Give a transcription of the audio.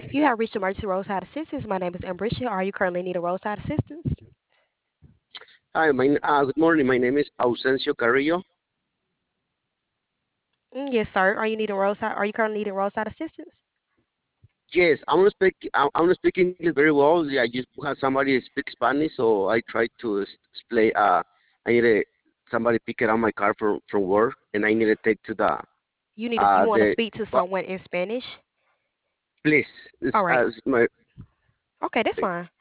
You have reached emergency roadside assistance. My name is Ambricia. Are you currently needing roadside assistance? Hi, good morning. My name is Ausencio Carrillo. Yes, sir. Are you needing roadside? Are you currently needing roadside assistance? Yes, I want to speak English very well. Yeah, I just have somebody speak Spanish, so I try to explain. I need somebody pick it up my car from work, and I need to take to You want to the speak to but someone in Spanish? please. It's, All right. my Okay, that's fine.